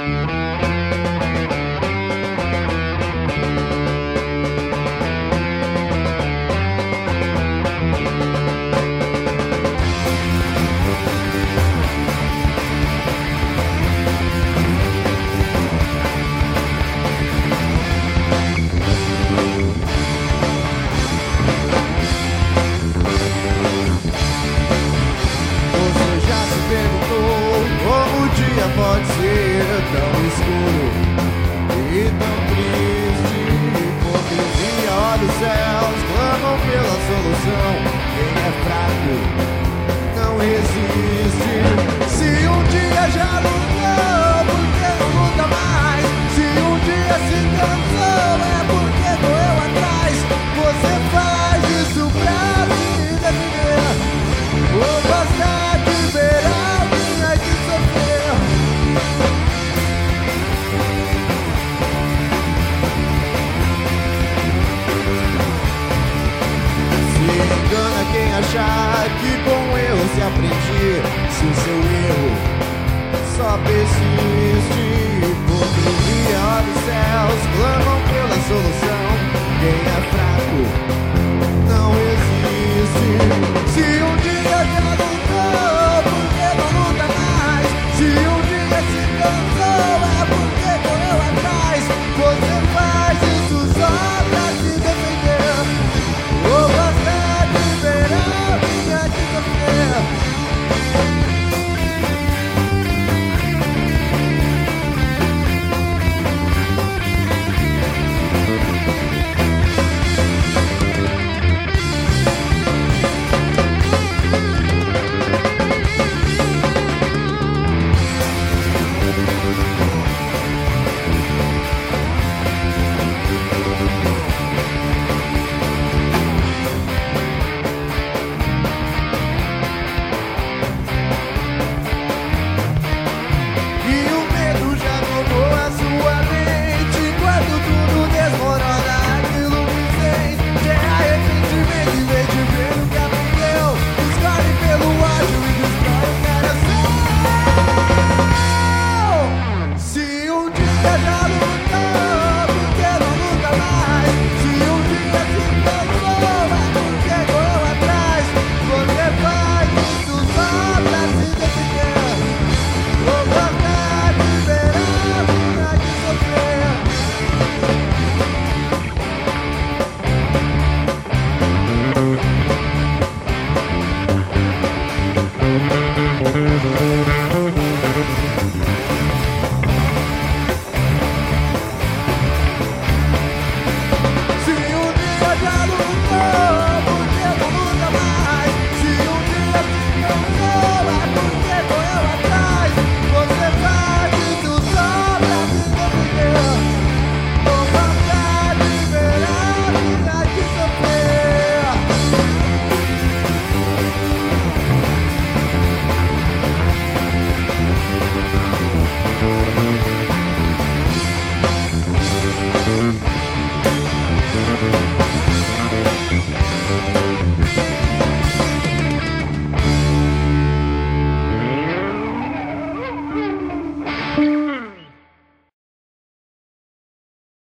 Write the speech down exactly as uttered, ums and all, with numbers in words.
Pode ser tão escuro e tão triste. Hipocrisia, olha os céus, clamam pela solução. Quem é fraco não resiste. Se um dia já lutou, por que não luta mais? Se um dia se cansou, é porque doeu atrás. Você faz isso pra me defender, ou gosta de ver alguém aqui sofrer. Engana quem achar que com erro se aprende. Se o seu erro só persiste, hipocrisia, olha os céus, clamam pela solução. Quem é fraco não existe. Se